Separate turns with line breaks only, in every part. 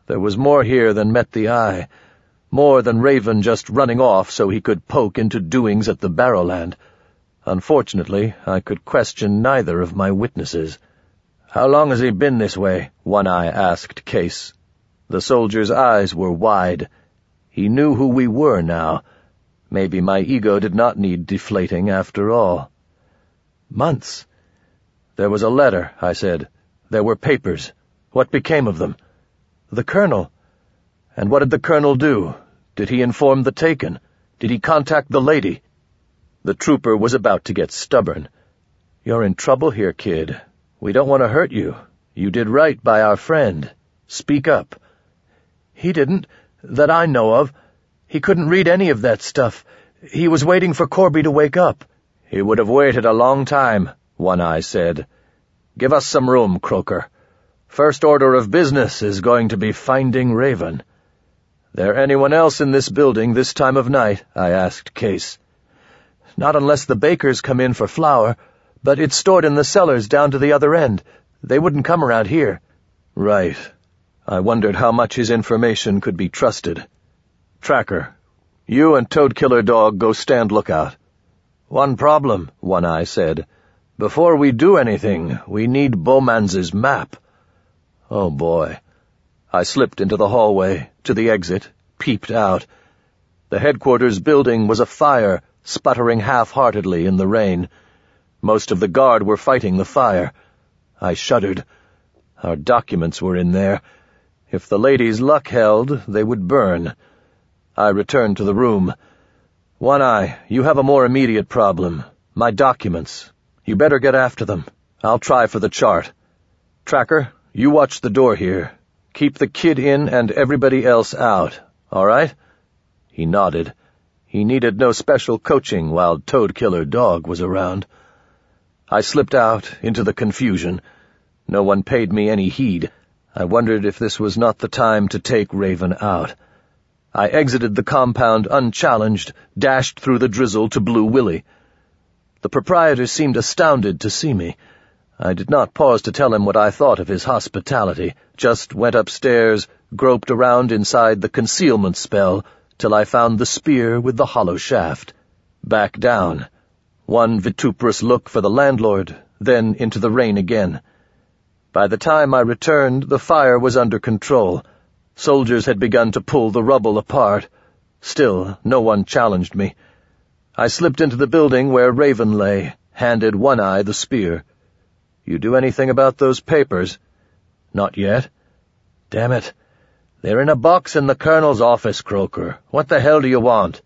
There was more here than met the eye, more than Raven just running off so he could poke into doings at the Barrowland. Unfortunately, I could question neither of my witnesses. "How long has he been this way?" One Eye asked Case. The soldier's eyes were wide. He knew who we were now. Maybe my ego did not need deflating after all. "Months." "There was a letter," I said. "There were papers. What became of them?" "The Colonel." "And what did the Colonel do? Did he inform the Taken? Did he contact the lady?" The trooper was about to get stubborn. "You're in trouble here, kid. We don't want to hurt you. You did right by our friend. Speak up." "He didn't, that I know of. He couldn't read any of that stuff. He was waiting for Corby to wake up." "He would have waited a long time," One Eye said. "Give us some room, Croker. First order of business is going to be finding Raven." "There anyone else in this building this time of night?" I asked Case. "Not unless the bakers come in for flour, but it's stored in the cellars down to the other end. They wouldn't come around here." "Right." I wondered how much his information could be trusted. "Tracker, you and Toadkiller Dog go stand lookout." "One problem," One Eye said. "Before we do anything, we need Bowman's map." Oh boy. I slipped into the hallway, to the exit, peeped out. The headquarters building was afire, sputtering half-heartedly in the rain. Most of the guard were fighting the fire. I shuddered. Our documents were in there. If the ladies' luck held, they would burn. I returned to the room. "One Eye, you have a more immediate problem. My documents. You better get after them. I'll try for the chart. Tracker, you watch the door here. Keep the kid in and everybody else out, all right?" He nodded. He needed no special coaching while Toadkiller Dog was around. I slipped out into the confusion. No one paid me any heed. I wondered if this was not the time to take Raven out. I exited the compound unchallenged, dashed through the drizzle to Blue Willie. The proprietor seemed astounded to see me. I did not pause to tell him what I thought of his hospitality, just went upstairs, groped around inside the concealment spell, till I found the spear with the hollow shaft. Back down. One vituperous look for the landlord, then into the rain again. By the time I returned, the fire was under control. Soldiers had begun to pull the rubble apart. Still, no one challenged me. I slipped into the building where Raven lay, handed One Eye the spear. "You do anything about those papers?" "Not yet." "Damn it. They're in a box in the Colonel's office, Croker. What the hell do you want?"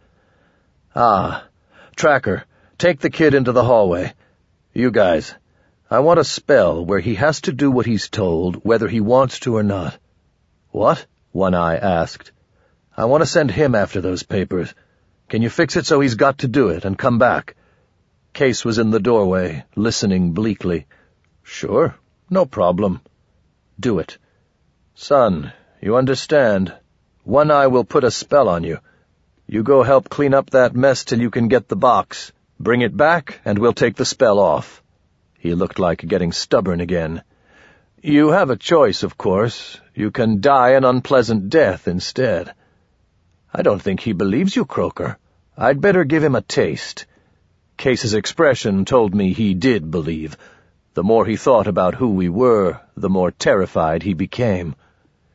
"Ah. Tracker, take the kid into the hallway. You guys, I want a spell where he has to do what he's told, whether he wants to or not." "What?" One Eye asked. "I want to send him after those papers. Can you fix it so he's got to do it and come back?" Case was in the doorway, listening bleakly. "Sure, no problem." "Do it." "Son, you understand. One Eye will put a spell on you. You go help clean up that mess till you can get the box. Bring it back, and we'll take the spell off." He looked like getting stubborn again. "You have a choice, of course. You can die an unpleasant death instead." "I don't think he believes you, Croker. I'd better give him a taste." Case's expression told me he did believe. The more he thought about who we were, the more terrified he became.